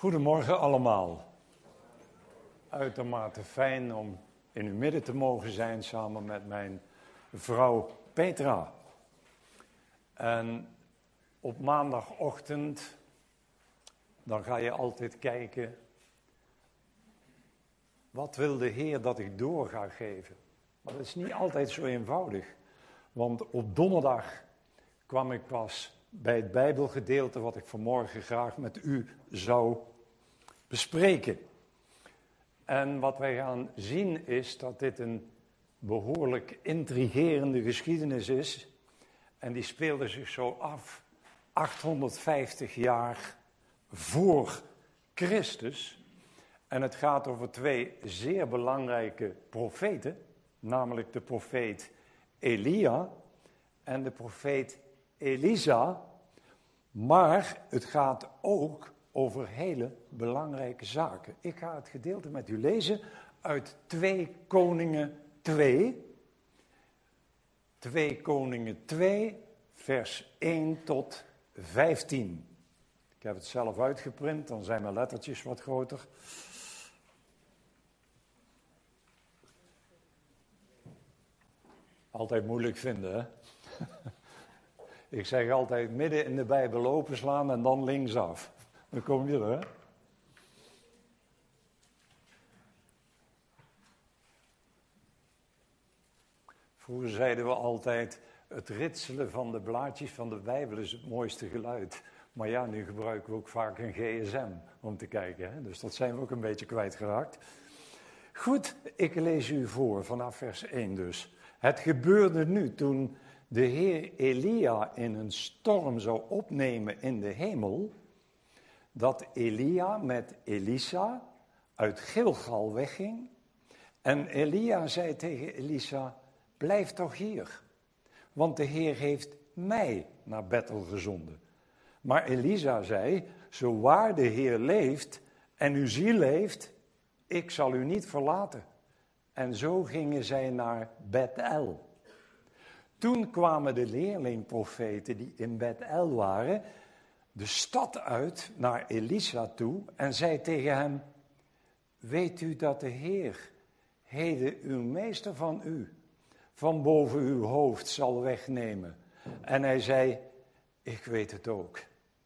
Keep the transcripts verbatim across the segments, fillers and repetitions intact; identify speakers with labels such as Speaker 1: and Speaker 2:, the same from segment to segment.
Speaker 1: Goedemorgen allemaal. Uitermate fijn om in uw midden te mogen zijn samen met mijn vrouw Petra. En op maandagochtend, dan ga je altijd kijken, wat wil de Heer dat ik door ga geven? Maar dat is niet altijd zo eenvoudig, want op donderdag kwam ik pas bij het Bijbelgedeelte wat ik vanmorgen graag met u zou bespreken. En wat wij gaan zien is dat dit een behoorlijk intrigerende geschiedenis is. En die speelde zich zo af achthonderdvijftig jaar voor Christus. En het gaat over twee zeer belangrijke profeten, namelijk de profeet Elia en de profeet Elisa. Maar het gaat ook over hele belangrijke zaken. Ik ga het gedeelte met u lezen uit twee Koningen twee. twee Koningen twee, vers één tot vijftien. Ik heb het zelf uitgeprint, dan zijn mijn lettertjes wat groter. Altijd moeilijk vinden, hè? Ik zeg altijd midden in de Bijbel openslaan en dan linksaf. Dan kom je er, hè? Vroeger zeiden we altijd, het ritselen van de blaadjes van de Bijbel is het mooiste geluid. Maar ja, nu gebruiken we ook vaak een G S M om te kijken, hè? Dus dat zijn we ook een beetje kwijtgeraakt. Goed, ik lees u voor vanaf vers één dus. Het gebeurde nu toen de Heer Elia in een storm zou opnemen in de hemel, dat Elia met Elisa uit Gilgal wegging. En Elia zei tegen Elisa, blijf toch hier, want de Heer heeft mij naar Bethel gezonden. Maar Elisa zei, zo waar de Heer leeft en uw ziel leeft, ik zal u niet verlaten. En zo gingen zij naar Bethel. Toen kwamen de leerlingprofeten die in Bethel waren, de stad uit naar Elisa toe en zei tegen hem, weet u dat de Heer heden uw meester van u van boven uw hoofd zal wegnemen? En hij zei, ik weet het ook,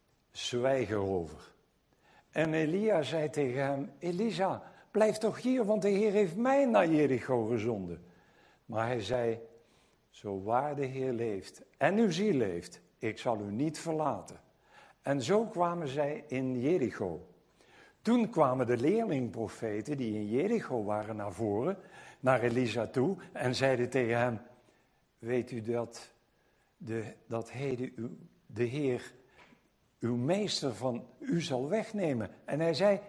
Speaker 1: zwijg erover. En Elia zei tegen hem, Elisa, blijf toch hier, want de Heer heeft mij naar Jericho gezonden. Maar hij zei, zo waar de Heer leeft en uw ziel leeft, ik zal u niet verlaten. En zo kwamen zij in Jericho. Toen kwamen de leerlingprofeten die in Jericho waren naar voren, naar Elisa toe en zeiden tegen hem, weet u dat, de, dat heden u, de Heer uw meester van u zal wegnemen? En hij zei,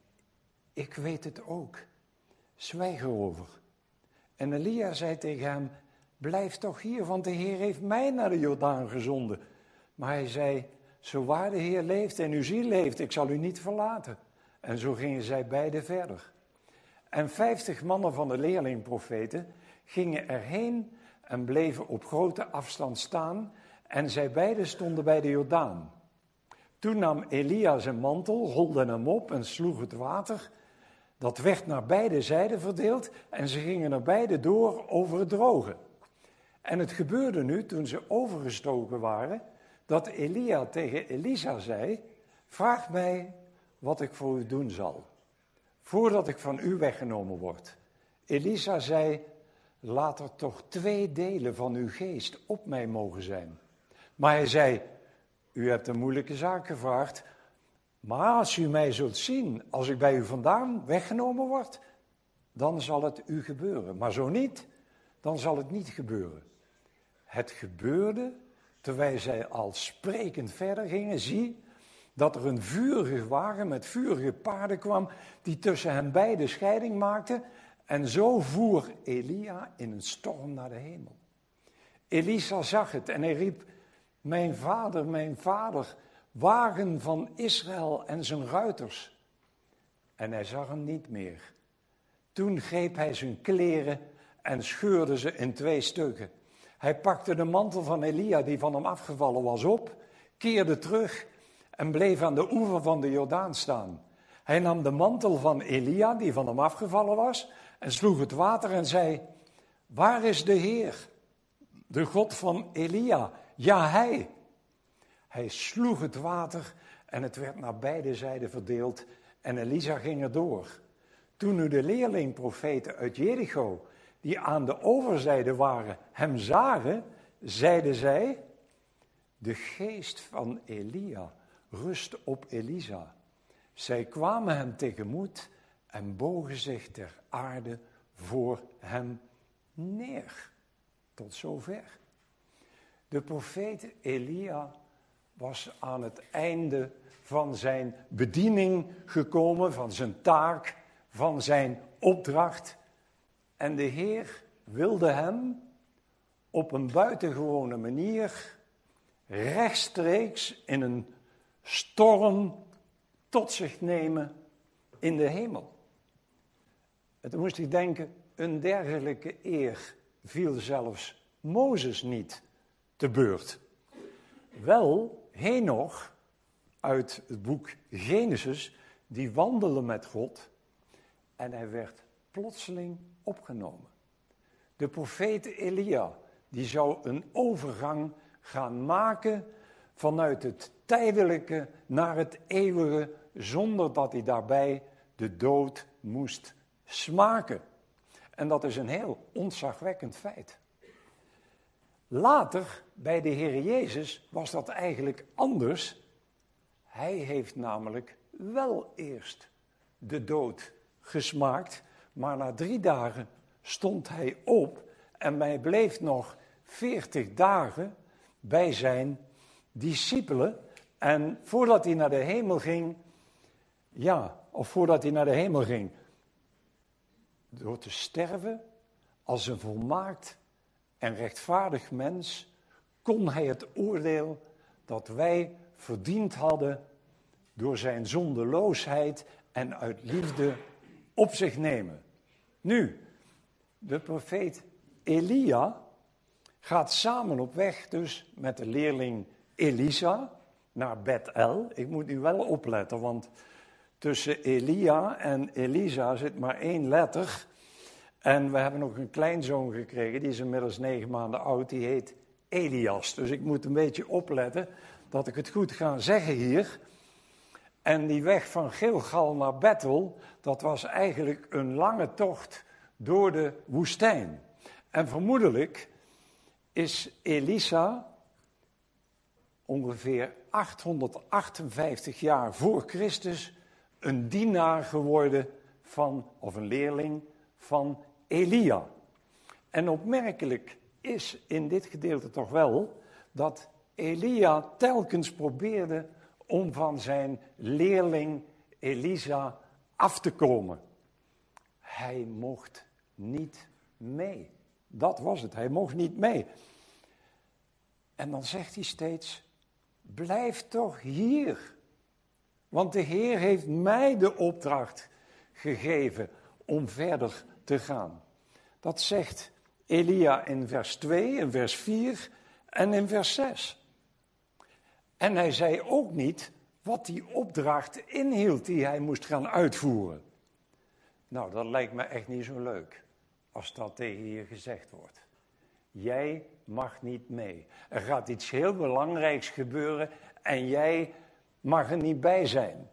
Speaker 1: ik weet het ook, zwijg erover. En Elia zei tegen hem, blijf toch hier, want de Heer heeft mij naar de Jordaan gezonden. Maar hij zei, zo waar de Heer leeft en uw ziel leeft, ik zal u niet verlaten. En zo gingen zij beiden verder. En vijftig mannen van de leerlingprofeten gingen erheen en bleven op grote afstand staan. En zij beiden stonden bij de Jordaan. Toen nam Elia zijn mantel, rolde hem op en sloeg het water. Dat werd naar beide zijden verdeeld en ze gingen er beide door over het droge. En het gebeurde nu, toen ze overgestoken waren, dat Elia tegen Elisa zei, vraag mij wat ik voor u doen zal, voordat ik van u weggenomen word. Elisa zei, laat er toch twee delen van uw geest op mij mogen zijn. Maar hij zei, u hebt een moeilijke zaak gevraagd, maar als u mij zult zien, als ik bij u vandaan weggenomen word, dan zal het u gebeuren. Maar zo niet, dan zal het niet gebeuren. Het gebeurde, terwijl zij al sprekend verder gingen, zie, dat er een vurige wagen met vurige paarden kwam, die tussen hen beiden scheiding maakte. En zo voer Elia in een storm naar de hemel. Elisa zag het en hij riep, mijn vader, mijn vader, wagen van Israël en zijn ruiters. En hij zag hem niet meer. Toen greep hij zijn kleren en scheurde ze in twee stukken. Hij pakte de mantel van Elia die van hem afgevallen was op, keerde terug en bleef aan de oever van de Jordaan staan. Hij nam de mantel van Elia, die van hem afgevallen was, en sloeg het water en zei, waar is de Heer, de God van Elia? Ja, hij. Hij sloeg het water en het werd naar beide zijden verdeeld en Elisa ging er door. Toen nu de leerlingprofeten uit Jericho, die aan de overzijde waren, hem zagen, zeiden zij, de geest van Elia rust op Elisa. Zij kwamen hem tegemoet en bogen zich ter aarde voor hem neer. Tot zover. De profeet Elia was aan het einde van zijn bediening gekomen, van zijn taak, van zijn opdracht. En de Heer wilde hem op een buitengewone manier rechtstreeks in een storm tot zich nemen in de hemel. En toen moest ik denken, een dergelijke eer viel zelfs Mozes niet te beurt. Wel Henoch uit het boek Genesis, die wandelde met God en hij werd plotseling opgenomen. De profeet Elia, die zou een overgang gaan maken vanuit het tijdelijke naar het eeuwige, zonder dat hij daarbij de dood moest smaken. En dat is een heel ontzagwekkend feit. Later, bij de Heer Jezus, was dat eigenlijk anders. Hij heeft namelijk wel eerst de dood gesmaakt, maar na drie dagen stond hij op en hij bleef nog veertig dagen bij zijn discipelen. En voordat hij naar de hemel ging, ja, of voordat hij naar de hemel ging, door te sterven als een volmaakt en rechtvaardig mens, kon hij het oordeel dat wij verdiend hadden door zijn zondeloosheid en uit liefde op zich nemen. Nu, de profeet Elia gaat samen op weg dus met de leerling Elisa naar Bethel. Ik moet nu wel opletten, want tussen Elia en Elisa zit maar één letter. En we hebben nog een kleinzoon gekregen, die is inmiddels negen maanden oud, die heet Elias. Dus ik moet een beetje opletten dat ik het goed ga zeggen hier. En die weg van Gilgal naar Bethel, dat was eigenlijk een lange tocht door de woestijn. En vermoedelijk is Elisa ongeveer achthonderdachtenvijftig jaar voor Christus een dienaar geworden van, of een leerling van Elia. En opmerkelijk is in dit gedeelte toch wel dat Elia telkens probeerde om van zijn leerling Elisa af te komen. Hij mocht niet mee. Dat was het, hij mocht niet mee. En dan zegt hij steeds, blijf toch hier. Want de Heer heeft mij de opdracht gegeven om verder te gaan. Dat zegt Elia in vers twee, in vers vier en in vers zes. En hij zei ook niet wat die opdracht inhield die hij moest gaan uitvoeren. Nou, dat lijkt me echt niet zo leuk als dat tegen je gezegd wordt. Jij mag niet mee. Er gaat iets heel belangrijks gebeuren en jij mag er niet bij zijn.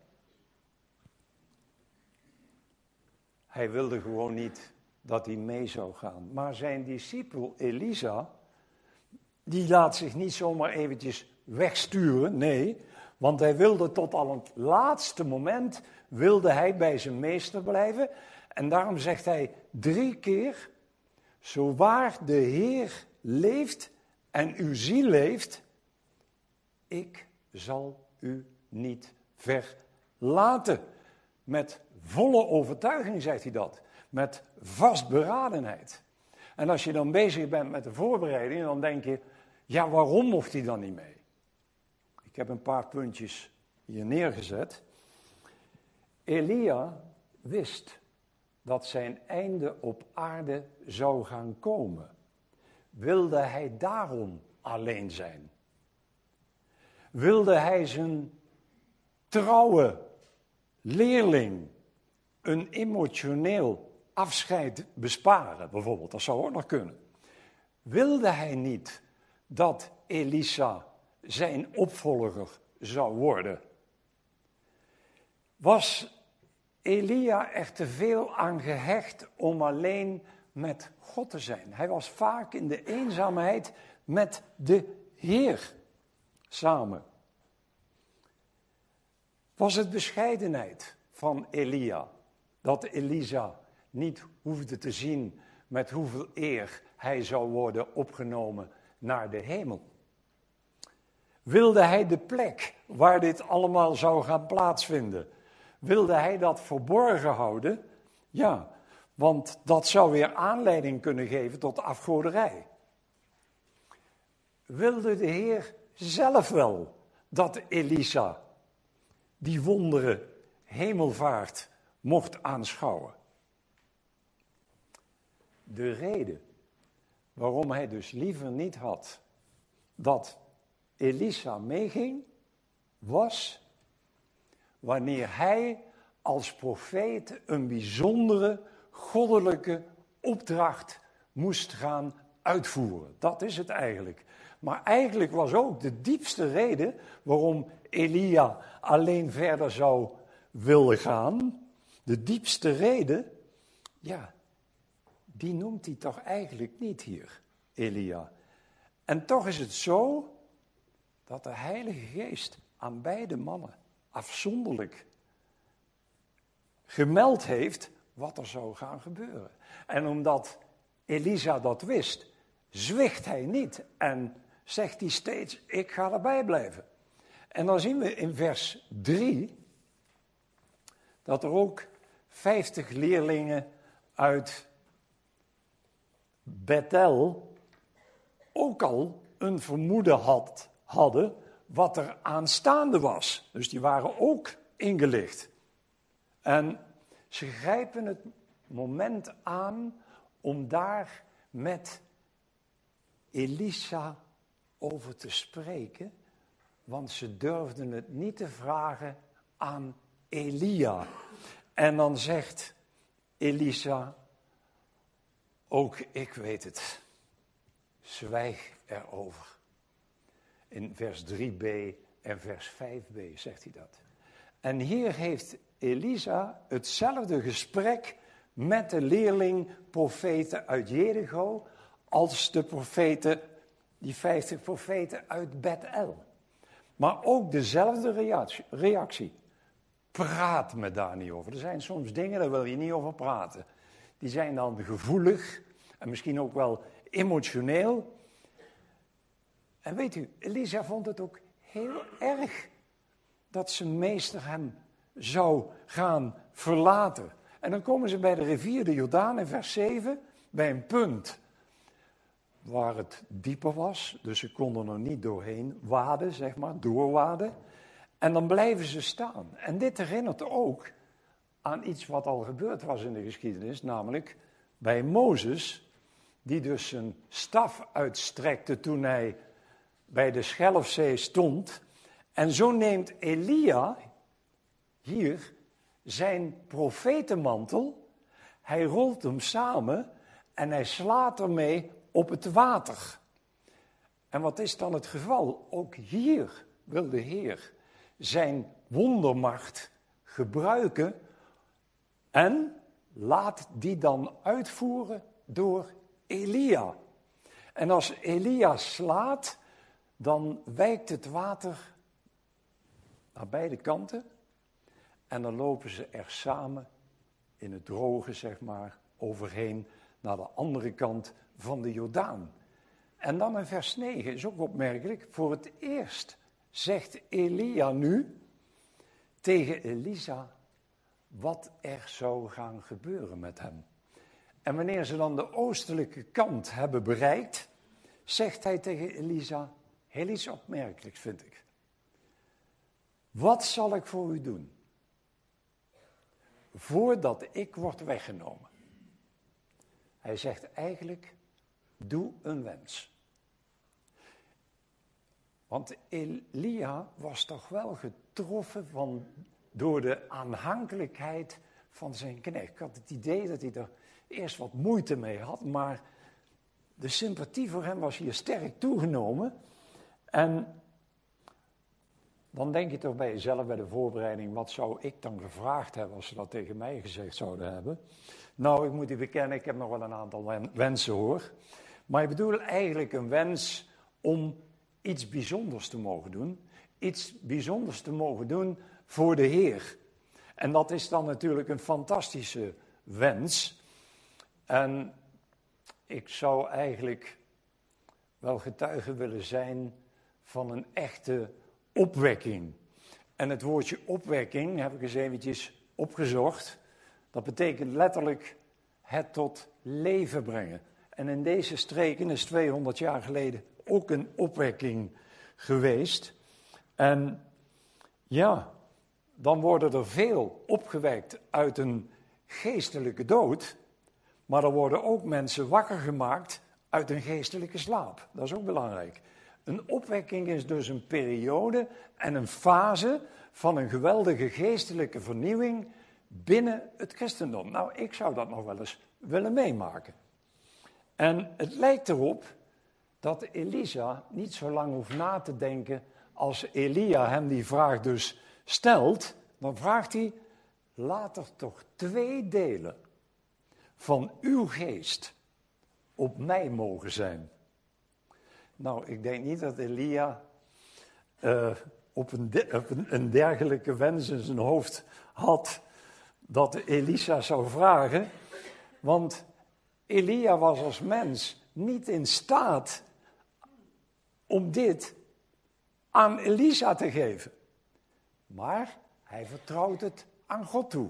Speaker 1: Hij wilde gewoon niet dat hij mee zou gaan. Maar zijn discipel Elisa, die laat zich niet zomaar eventjes wegsturen, nee, want hij wilde tot al het laatste moment, wilde hij bij zijn meester blijven. En daarom zegt hij drie keer, zo waar de Heer leeft en uw ziel leeft, ik zal u niet verlaten. Met volle overtuiging zegt hij dat, met vastberadenheid. En als je dan bezig bent met de voorbereiding, dan denk je, ja, waarom mocht hij dan niet mee? Ik heb een paar puntjes hier neergezet. Elia wist dat zijn einde op aarde zou gaan komen. Wilde hij daarom alleen zijn? Wilde hij zijn trouwe leerling een emotioneel afscheid besparen, bijvoorbeeld. Dat zou ook nog kunnen. Wilde hij niet dat Elisa zijn opvolger zou worden? Was Elia er te veel aan gehecht om alleen met God te zijn? Hij was vaak in de eenzaamheid met de Heer samen. Was het bescheidenheid van Elia dat Elisa niet hoefde te zien met hoeveel eer hij zou worden opgenomen naar de hemel? Wilde hij de plek waar dit allemaal zou gaan plaatsvinden, wilde hij dat verborgen houden? Ja, want dat zou weer aanleiding kunnen geven tot afgoderij. Wilde de Heer zelf wel dat Elisa die wondere hemelvaart mocht aanschouwen? De reden waarom hij dus liever niet had dat Elisa meeging, was wanneer hij als profeet een bijzondere goddelijke opdracht moest gaan uitvoeren. Dat is het eigenlijk. Maar eigenlijk was ook de diepste reden waarom Elia alleen verder zou willen gaan, de diepste reden, ja, die noemt hij toch eigenlijk niet hier, Elia. En toch is het zo dat de Heilige Geest aan beide mannen afzonderlijk gemeld heeft wat er zou gaan gebeuren. En omdat Elisa dat wist, zwicht hij niet en zegt hij steeds, ik ga erbij blijven. En dan zien we in vers drie dat er ook vijftig leerlingen uit Bethel ook al een vermoeden had, hadden wat er aanstaande was. Dus die waren ook ingelicht. En ze grijpen het moment aan om daar met Elisa over te spreken, want ze durfden het niet te vragen aan Elia. En dan zegt Elisa, ook ik weet het, zwijg erover. In vers drie b en vers vijf b zegt hij dat. En hier heeft Elisa hetzelfde gesprek met de leerling profeten uit Jericho als de profeten, die vijftig profeten uit Bethel. Maar ook dezelfde reactie, reactie. Praat me daar niet over. Er zijn soms dingen, daar wil je niet over praten. Die zijn dan gevoelig en misschien ook wel emotioneel. En weet u, Elisa vond het ook heel erg dat zijn meester hem zou gaan verlaten. En dan komen ze bij de rivier de Jordaan in vers zeven, bij een punt waar het dieper was. Dus ze konden er niet doorheen waden, zeg maar, doorwaden. En dan blijven ze staan. En dit herinnert ook aan iets wat al gebeurd was in de geschiedenis, namelijk bij Mozes, die dus zijn staf uitstrekte toen hij bij de Schelfzee stond. En zo neemt Elia hier zijn profetenmantel, hij rolt hem samen en hij slaat ermee op het water. En wat is dan het geval? Ook hier wil de Heer zijn wondermacht gebruiken en laat die dan uitvoeren door Elia. En als Elia slaat, dan wijkt het water naar beide kanten en dan lopen ze er samen in het droge, zeg maar, overheen naar de andere kant van de Jordaan. En dan in vers negen is ook opmerkelijk, voor het eerst zegt Elia nu tegen Elisa wat er zou gaan gebeuren met hem. En wanneer ze dan de oostelijke kant hebben bereikt, zegt hij tegen Elisa, heel iets opmerkelijks vind ik. Wat zal ik voor u doen, voordat ik word weggenomen? Hij zegt eigenlijk, doe een wens. Want Elia was toch wel getroffen van door de aanhankelijkheid van zijn knecht. Ik had het idee dat hij er eerst wat moeite mee had, maar de sympathie voor hem was hier sterk toegenomen. En dan denk je toch bij jezelf bij de voorbereiding, wat zou ik dan gevraagd hebben als ze dat tegen mij gezegd zouden hebben? Nou, ik moet u bekennen, ik heb nog wel een aantal wensen hoor. Maar ik bedoel eigenlijk een wens om iets bijzonders te mogen doen. Iets bijzonders te mogen doen voor de Heer. En dat is dan natuurlijk een fantastische wens. En ik zou eigenlijk wel getuige willen zijn van een echte opwekking. En het woordje opwekking heb ik eens eventjes opgezocht. Dat betekent letterlijk het tot leven brengen. En in deze streken is tweehonderd jaar geleden ook een opwekking geweest. En ja, dan worden er veel opgewekt uit een geestelijke dood. Maar er worden ook mensen wakker gemaakt uit een geestelijke slaap. Dat is ook belangrijk. Een opwekking is dus een periode en een fase van een geweldige geestelijke vernieuwing binnen het christendom. Nou, ik zou dat nog wel eens willen meemaken. En het lijkt erop dat Elisa niet zo lang hoeft na te denken als Elia hem die vraag dus stelt. Dan vraagt hij, laat er toch twee delen van uw geest op mij mogen zijn. Nou, ik denk niet dat Elia uh, op, een, de, op een, een dergelijke wens in zijn hoofd had dat Elisa zou vragen. Want Elia was als mens niet in staat om dit aan Elisa te geven. Maar hij vertrouwt het aan God toe.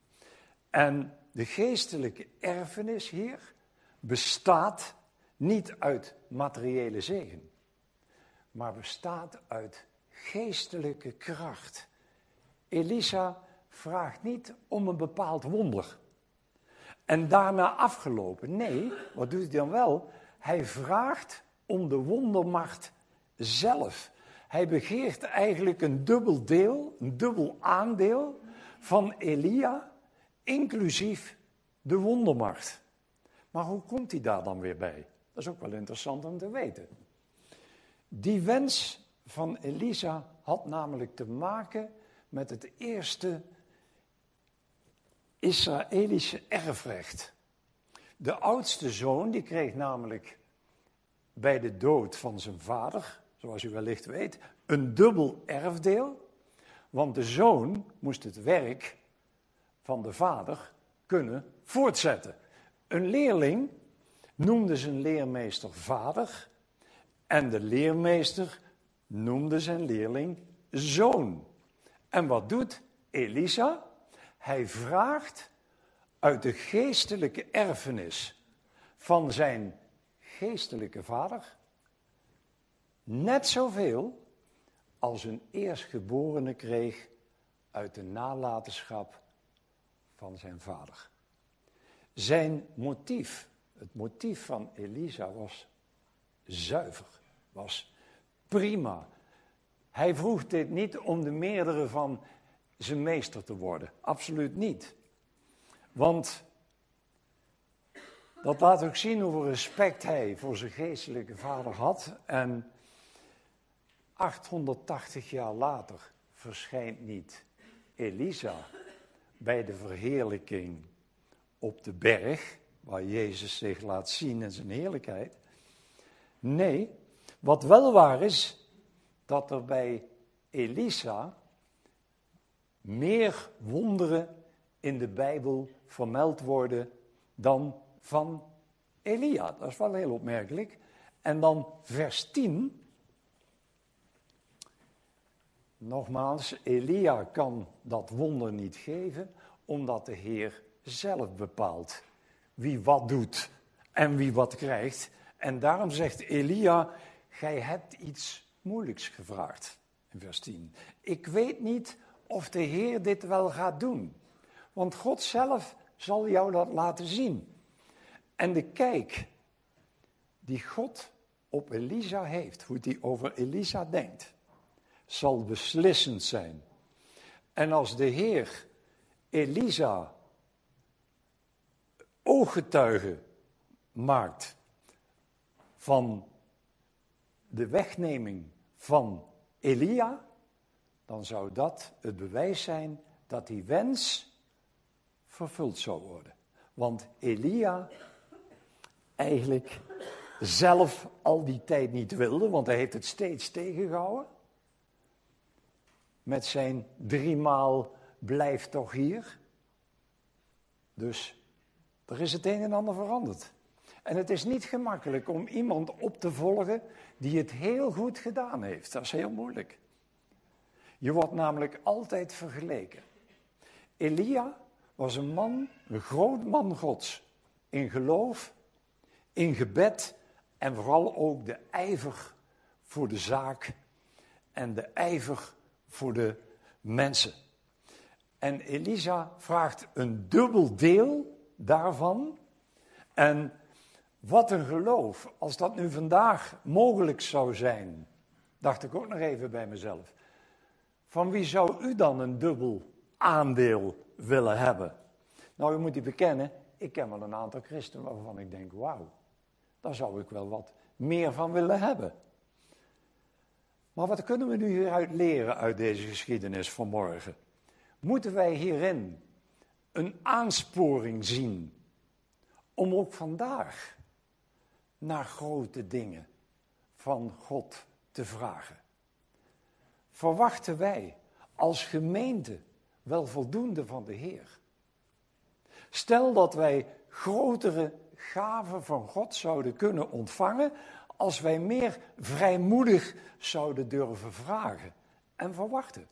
Speaker 1: En de geestelijke erfenis hier bestaat niet uit materiële zegen, maar bestaat uit geestelijke kracht. Elisa vraagt niet om een bepaald wonder. En daarna afgelopen. Nee, wat doet hij dan wel? Hij vraagt om de wondermacht zelf. Hij begeert eigenlijk een dubbel deel, een dubbel aandeel van Elia, inclusief de wondermacht. Maar hoe komt hij daar dan weer bij? Dat is ook wel interessant om te weten. Die wens van Elisa had namelijk te maken met het eerste Israëlische erfrecht. De oudste zoon, die kreeg namelijk bij de dood van zijn vader, zoals u wellicht weet, een dubbel erfdeel. Want de zoon moest het werk van de vader kunnen voortzetten. Een leerling noemde zijn leermeester vader en de leermeester noemde zijn leerling zoon. En wat doet Elisa? Hij vraagt uit de geestelijke erfenis van zijn geestelijke vader net zoveel als een eerstgeborene kreeg uit de nalatenschap van zijn vader. Zijn motief, het motief van Elisa was zuiver, was prima. Hij vroeg dit niet om de meerdere van zijn meester te worden, absoluut niet. Want dat laat ook zien hoeveel respect hij voor zijn geestelijke vader had. En achthonderdtachtig jaar later verschijnt niet Elisa bij de verheerlijking op de berg, waar Jezus zich laat zien in zijn heerlijkheid. Nee, wat wel waar is, dat er bij Elisa meer wonderen in de Bijbel vermeld worden dan van Elia. Dat is wel heel opmerkelijk. En dan vers tien. Nogmaals, Elia kan dat wonder niet geven, omdat de Heer zelf bepaalt wie wat doet en wie wat krijgt. En daarom zegt Elia, gij hebt iets moeilijks gevraagd, in vers tien. Ik weet niet of de Heer dit wel gaat doen, want God zelf zal jou dat laten zien. En de kijk die God op Elisa heeft, hoe hij over Elisa denkt, zal beslissend zijn. En als de Heer Elisa ooggetuige maakt van de wegneming van Elia, dan zou dat het bewijs zijn dat die wens vervuld zou worden. Want Elia eigenlijk zelf al die tijd niet wilde, want hij heeft het steeds tegengehouden. Met zijn driemaal blijf toch hier. Dus er is het een en ander veranderd. En het is niet gemakkelijk om iemand op te volgen die het heel goed gedaan heeft. Dat is heel moeilijk. Je wordt namelijk altijd vergeleken. Elia was een man, een groot man Gods. In geloof, in gebed en vooral ook de ijver voor de zaak en de ijver voor de mensen. En Elisa vraagt een dubbel deel daarvan. En wat een geloof, als dat nu vandaag mogelijk zou zijn, dacht ik ook nog even bij mezelf. Van wie zou u dan een dubbel aandeel willen hebben? Nou, u moet die bekennen, ik ken wel een aantal christenen waarvan ik denk, wauw, daar zou ik wel wat meer van willen hebben. Maar wat kunnen we nu hieruit leren uit deze geschiedenis van morgen? Moeten wij hierin een aansporing zien om ook vandaag naar grote dingen van God te vragen? Verwachten wij als gemeente wel voldoende van de Heer? Stel dat wij grotere gaven van God zouden kunnen ontvangen als wij meer vrijmoedig zouden durven vragen en verwachten.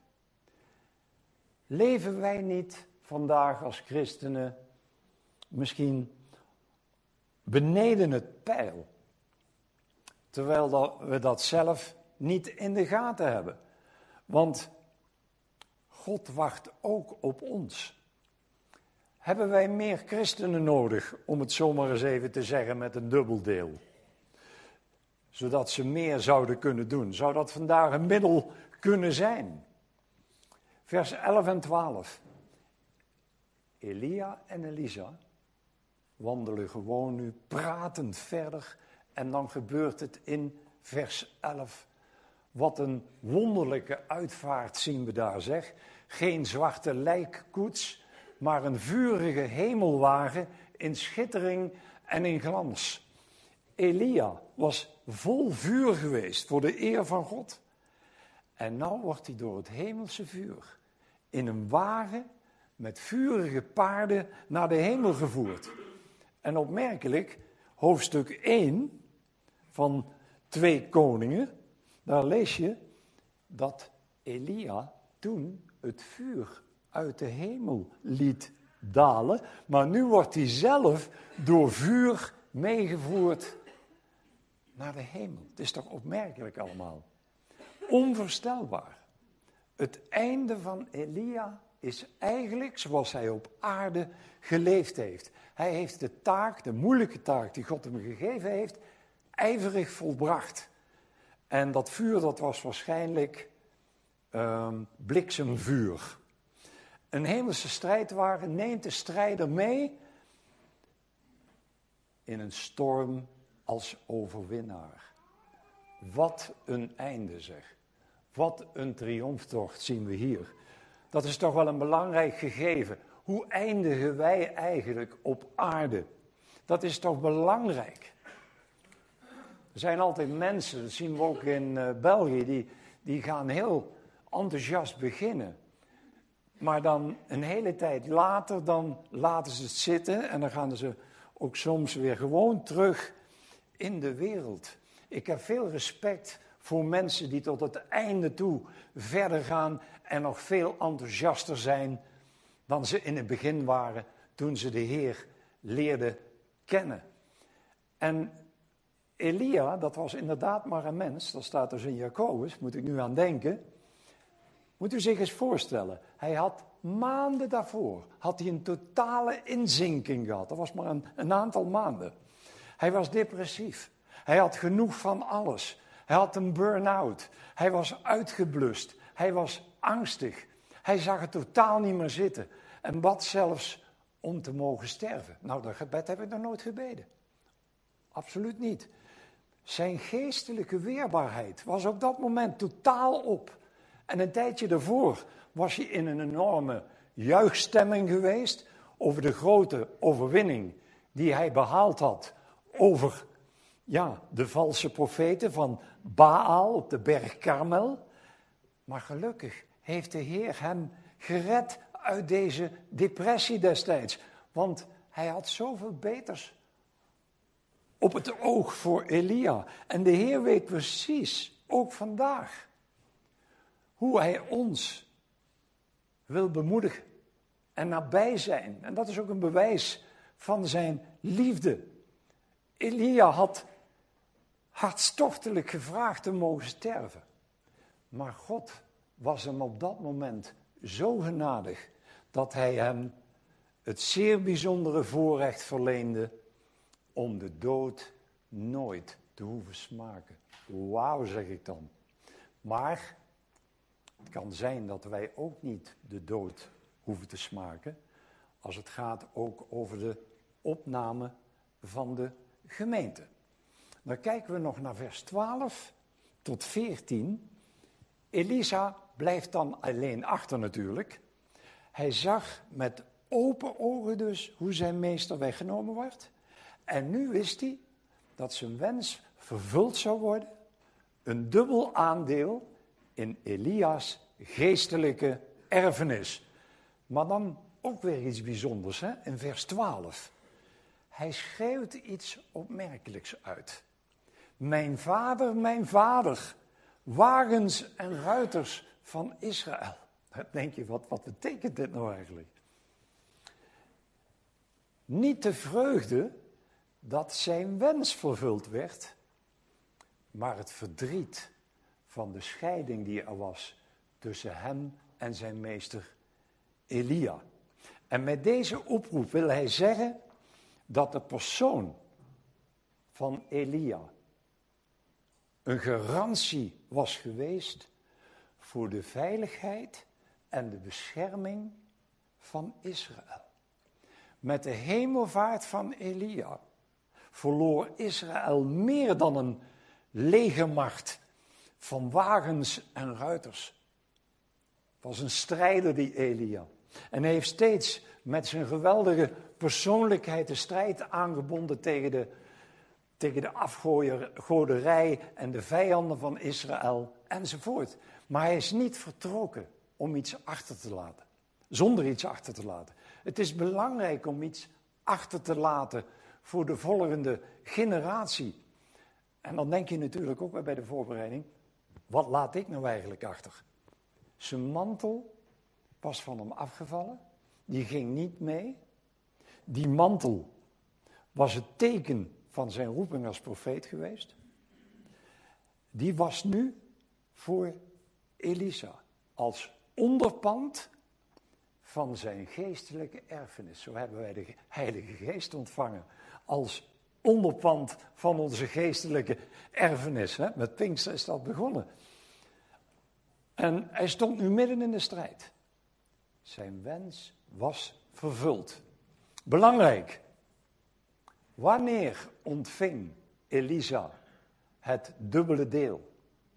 Speaker 1: Leven wij niet vandaag als christenen misschien beneden het peil, terwijl dat we dat zelf niet in de gaten hebben? Want God wacht ook op ons. Hebben wij meer christenen nodig, om het zomaar eens even te zeggen met een dubbeldeel? Zodat ze meer zouden kunnen doen. Zou dat vandaag een middel kunnen zijn? Vers elf en twaalf. Elia en Elisa wandelen gewoon nu pratend verder. En dan gebeurt het in vers elf. Wat een wonderlijke uitvaart zien we daar, zeg. Geen zwarte lijkkoets, maar een vurige hemelwagen in schittering en in glans. Elia was vol vuur geweest voor de eer van God. En nou wordt hij door het hemelse vuur in een wagen met vurige paarden naar de hemel gevoerd. En opmerkelijk, hoofdstuk één van twee Koningen, daar lees je dat Elia toen het vuur uit de hemel liet dalen, maar nu wordt hij zelf door vuur meegevoerd naar de hemel. Het is toch opmerkelijk allemaal. Onvoorstelbaar. Het einde van Elia is eigenlijk zoals hij op aarde geleefd heeft. Hij heeft de taak, de moeilijke taak die God hem gegeven heeft, ijverig volbracht. En dat vuur, dat was waarschijnlijk um, bliksemvuur. Een hemelse strijdwagen neemt de strijder mee in een storm als overwinnaar. Wat een einde, zeg. Wat een triomftocht zien we hier. Dat is toch wel een belangrijk gegeven. Hoe eindigen wij eigenlijk op aarde? Dat is toch belangrijk. Er zijn altijd mensen, dat zien we ook in uh, België, die, die gaan heel enthousiast beginnen. Maar dan een hele tijd later, dan laten ze het zitten en dan gaan ze ook soms weer gewoon terug in de wereld. Ik heb veel respect voor mensen die tot het einde toe verder gaan en nog veel enthousiaster zijn dan ze in het begin waren toen ze de Heer leerden kennen. En Elia, dat was inderdaad maar een mens, dat staat dus in Jacobus, moet ik nu aan denken. Moet u zich eens voorstellen, hij had maanden daarvoor, had hij een totale inzinking gehad. Dat was maar een, een aantal maanden. Hij was depressief, hij had genoeg van alles. Hij had een burn-out, hij was uitgeblust, hij was angstig. Hij zag het totaal niet meer zitten en bad zelfs om te mogen sterven. Nou, dat gebed heb ik nog nooit gebeden. Absoluut niet. Zijn geestelijke weerbaarheid was op dat moment totaal op. En een tijdje daarvoor was hij in een enorme juichstemming geweest over de grote overwinning die hij behaald had over ja, de valse profeten van Baal op de berg Karmel. Maar gelukkig heeft de Heer hem gered uit deze depressie destijds. Want hij had zoveel beters op het oog voor Elia. En de Heer weet precies, ook vandaag, hoe hij ons wil bemoedigen en nabij zijn. En dat is ook een bewijs van zijn liefde. Elia had hartstochtelijk gevraagd te mogen sterven. Maar God was hem op dat moment zo genadig dat hij hem het zeer bijzondere voorrecht verleende om de dood nooit te hoeven smaken. Wauw, zeg ik dan. Maar het kan zijn dat wij ook niet de dood hoeven te smaken als het gaat ook over de opname van de gemeente. Dan kijken we nog naar vers twaalf tot veertien. Elisa blijft dan alleen achter natuurlijk. Hij zag met open ogen dus hoe zijn meester weggenomen werd. En nu wist hij dat zijn wens vervuld zou worden. Een dubbel aandeel in Elia's geestelijke erfenis. Maar dan ook weer iets bijzonders, hè? In vers twaalf. Hij schreeuwt iets opmerkelijks uit. Mijn vader, mijn vader, wagens en ruiters van Israël. Dan denk je, wat, wat betekent dit nou eigenlijk? Niet de vreugde dat zijn wens vervuld werd, maar het verdriet van de scheiding die er was tussen hem en zijn meester Elia. En met deze oproep wil hij zeggen dat de persoon van Elia een garantie was geweest voor de veiligheid en de bescherming van Israël. Met de hemelvaart van Elia verloor Israël meer dan een legermacht van wagens en ruiters. Het was een strijder, die Elia. En hij heeft steeds met zijn geweldige persoonlijkheid de strijd aangebonden tegen de, tegen de afgoderij en de vijanden van Israël enzovoort. Maar hij is niet vertrokken om iets achter te laten. Zonder iets achter te laten. Het is belangrijk om iets achter te laten voor de volgende generatie. En dan denk je natuurlijk ook weer bij de voorbereiding, wat laat ik nou eigenlijk achter? Zijn mantel was van hem afgevallen, die ging niet mee. Die mantel was het teken van zijn roeping als profeet geweest. Die was nu voor Elisa als onderpand van zijn geestelijke erfenis. Zo hebben wij de Heilige Geest ontvangen als onderpand van onze geestelijke erfenis. Hè? Met Pinkster is dat begonnen. En hij stond nu midden in de strijd. Zijn wens was vervuld. Belangrijk. Wanneer ontving Elisa het dubbele deel?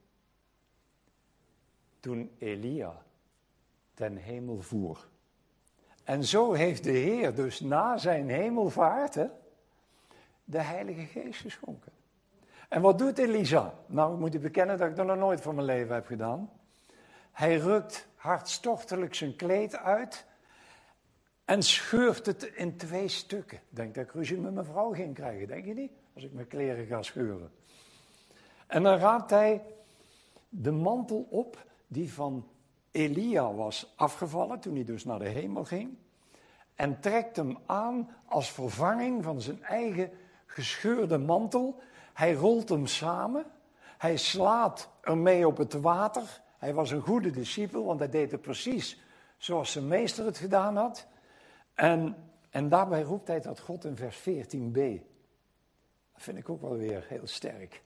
Speaker 1: Toen Elia ten hemel voer. En zo heeft de Heer dus na zijn hemelvaart hè, de Heilige Geest geschonken. En wat doet Elisa? Nou, ik moet u bekennen dat ik dat nog nooit van mijn leven heb gedaan. Hij rukt hartstochtelijk zijn kleed uit en scheurt het in twee stukken. Ik denk dat ik ruzie met mijn vrouw ging krijgen, denk je niet? Als ik mijn kleren ga scheuren. En dan raapt hij de mantel op die van Elia was afgevallen, toen hij dus naar de hemel ging. En trekt hem aan als vervanging van zijn eigen gescheurde mantel. Hij rolt hem samen. Hij slaat ermee op het water. Hij was een goede discipel, want hij deed het precies zoals zijn meester het gedaan had. En, en daarbij roept hij tot God in vers veertien b. Dat vind ik ook wel weer heel sterk.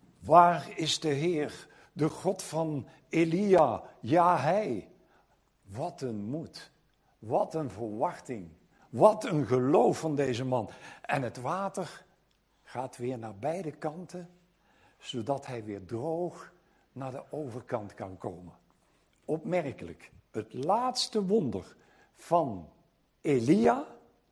Speaker 1: Waar is de Heer, de God van Elia? Ja, hij. Wat een moed. Wat een verwachting. Wat een geloof van deze man. En het water gaat weer naar beide kanten, zodat hij weer droog naar de overkant kan komen. Opmerkelijk. Het laatste wonder van Elia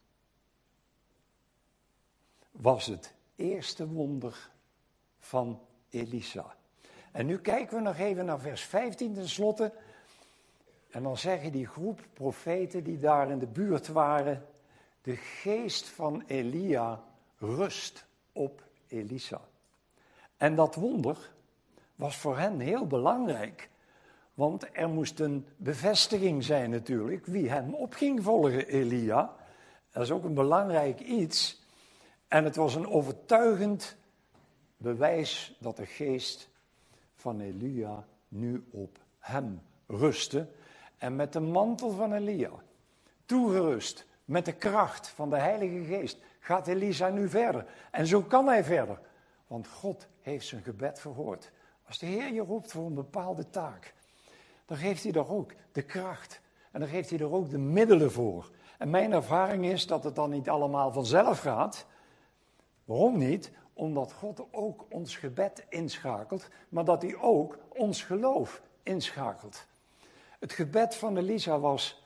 Speaker 1: was het eerste wonder van Elisa. En nu kijken we nog even naar vers vijftien tenslotte. En dan zeggen die groep profeten die daar in de buurt waren: de geest van Elia rust op Elisa. En dat wonder was voor hen heel belangrijk. Want er moest een bevestiging zijn natuurlijk, wie hem op ging volgen, Elia. Dat is ook een belangrijk iets. En het was een overtuigend bewijs dat de geest van Elia nu op hem rustte. En met de mantel van Elia, toegerust met de kracht van de Heilige Geest, gaat Elisa nu verder. En zo kan hij verder, want God heeft zijn gebed verhoord. Als de Heer je roept voor een bepaalde taak, dan geeft hij er ook de kracht. En dan geeft hij er ook de middelen voor. En mijn ervaring is dat het dan niet allemaal vanzelf gaat. Waarom niet? Omdat God ook ons gebed inschakelt, maar dat hij ook ons geloof inschakelt. Het gebed van Elisa was: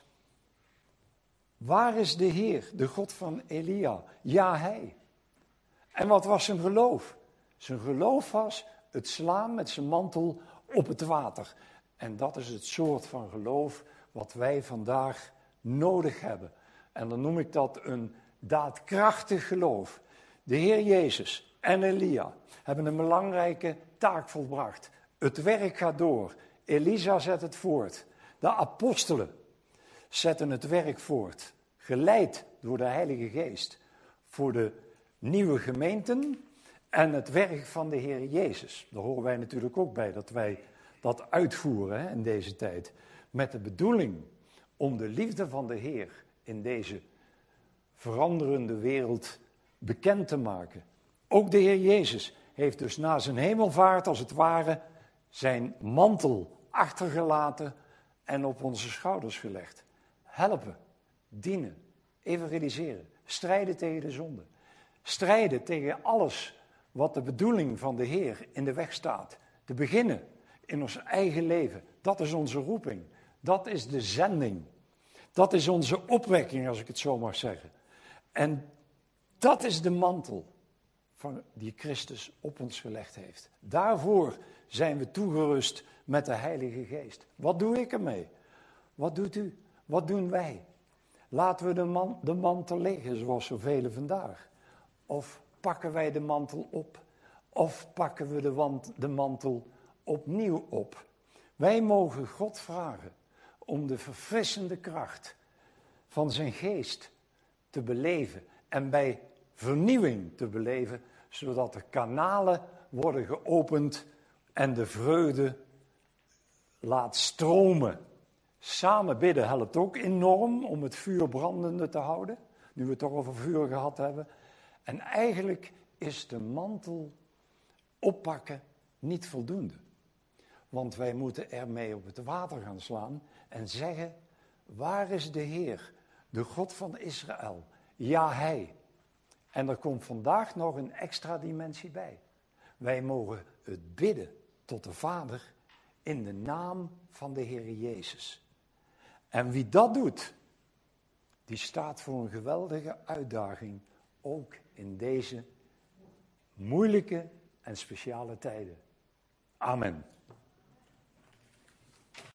Speaker 1: waar is de Heer, de God van Elia? Ja, hij. En wat was zijn geloof? Zijn geloof was het slaan met zijn mantel op het water. En dat is het soort van geloof wat wij vandaag nodig hebben. En dan noem ik dat een daadkrachtig geloof. De Heer Jezus en Elia hebben een belangrijke taak volbracht. Het werk gaat door. Elisa zet het voort. De apostelen zetten het werk voort. Geleid door de Heilige Geest. Voor de nieuwe gemeenten en het werk van de Heer Jezus. Daar horen wij natuurlijk ook bij, dat wij dat uitvoeren hè, in deze tijd. Met de bedoeling om de liefde van de Heer in deze veranderende wereld bekend te maken. Ook de Heer Jezus heeft dus na zijn hemelvaart als het ware zijn mantel achtergelaten en op onze schouders gelegd. Helpen, dienen, evangeliseren, strijden tegen de zonde. Strijden tegen alles wat de bedoeling van de Heer in de weg staat. Te beginnen in ons eigen leven. Dat is onze roeping. Dat is de zending. Dat is onze opwekking, als ik het zo mag zeggen. En dat is de mantel van die Christus op ons gelegd heeft. Daarvoor zijn we toegerust met de Heilige Geest. Wat doe ik ermee? Wat doet u? Wat doen wij? Laten we de, man, de mantel liggen, zoals zoveel vandaag. Of pakken wij de mantel op? Of pakken we de, wand, de mantel opnieuw op? Wij mogen God vragen om de verfrissende kracht van zijn geest te beleven. En bij vernieuwing te beleven, zodat er kanalen worden geopend en de vreugde laat stromen. Samen bidden helpt ook enorm om het vuur brandende te houden, nu we het toch over vuur gehad hebben. En eigenlijk is de mantel oppakken niet voldoende. Want wij moeten ermee op het water gaan slaan en zeggen: waar is de Heer, de God van Israël? Ja, hij. En er komt vandaag nog een extra dimensie bij. Wij mogen het bidden tot de Vader in de naam van de Heer Jezus. En wie dat doet, die staat voor een geweldige uitdaging, ook in deze moeilijke en speciale tijden. Amen.